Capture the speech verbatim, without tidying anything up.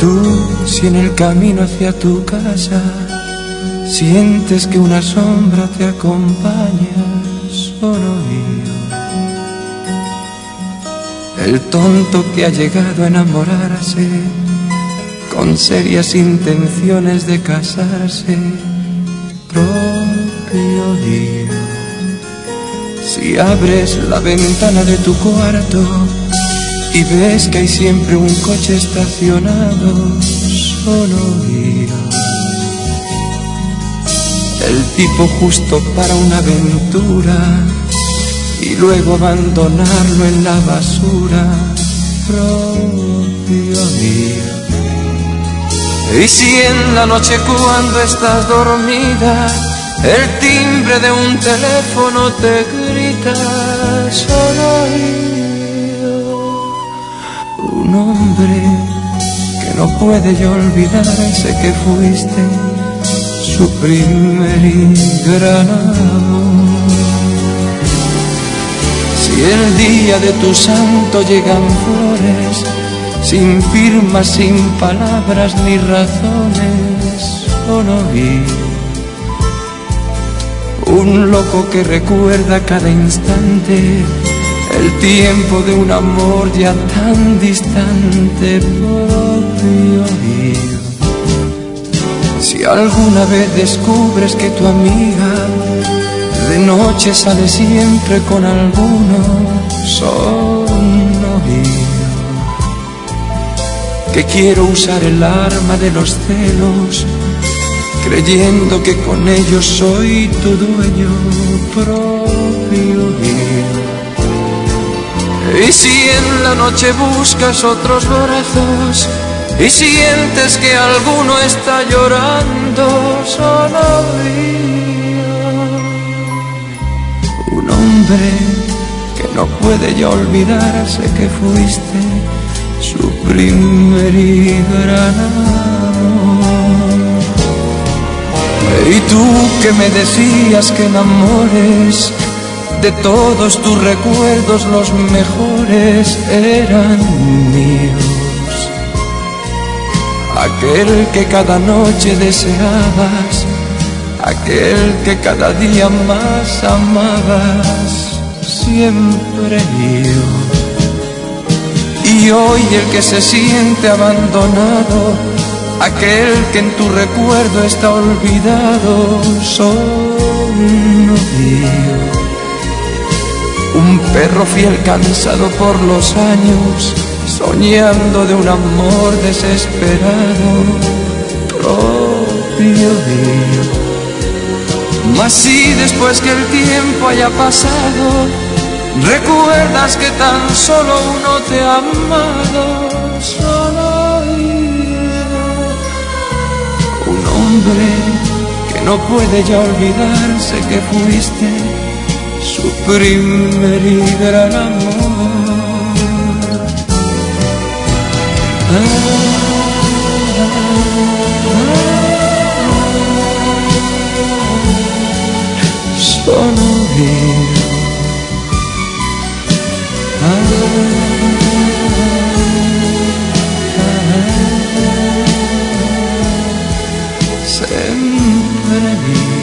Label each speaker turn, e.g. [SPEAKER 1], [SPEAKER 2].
[SPEAKER 1] Tú, si en el camino hacia tu casa sientes que una sombra te acompaña, solo yo, el tonto que ha llegado a enamorarse con serias intenciones de casarse, propio yo. Si abres la ventana de tu cuarto y ves que hay siempre un coche estacionado, solo yo, el tipo justo para una aventura y luego abandonarlo en la basura, propio mío. Y si en la noche cuando estás dormida el timbre de un teléfono te grita, solo yo, un hombre que no puede ya olvidarse que fuiste su primer y gran amor. Si el día de tu santo llegan flores, sin firmas, sin palabras ni razones, solo vi un loco que recuerda cada instante el tiempo de un amor ya tan distante, propio mío. Si alguna vez descubres que tu amiga de noche sale siempre con alguno, solo mío, que quiero usar el arma de los celos, creyendo que con ellos soy tu dueño, propio mío. Y si en la noche buscas otros brazos y sientes que alguno está llorando, solo yo, un hombre que no puede ya olvidarse que fuiste su primer y gran amor. Y tú que me decías que enamores, de todos tus recuerdos los mejores eran míos. Aquel que cada noche deseabas, aquel que cada día más amabas, siempre yo. Y hoy el que se siente abandonado, aquel que en tu recuerdo está olvidado, solo yo. Un perro fiel cansado por los años, soñando de un amor desesperado, propio mío. Mas si después que el tiempo haya pasado, recuerdas que tan solo uno te ha amado, solo yo, un hombre que no puede ya olvidarse que fuiste su primer y gran amor. Ah, ah, solo yo. Ah, ah, sempre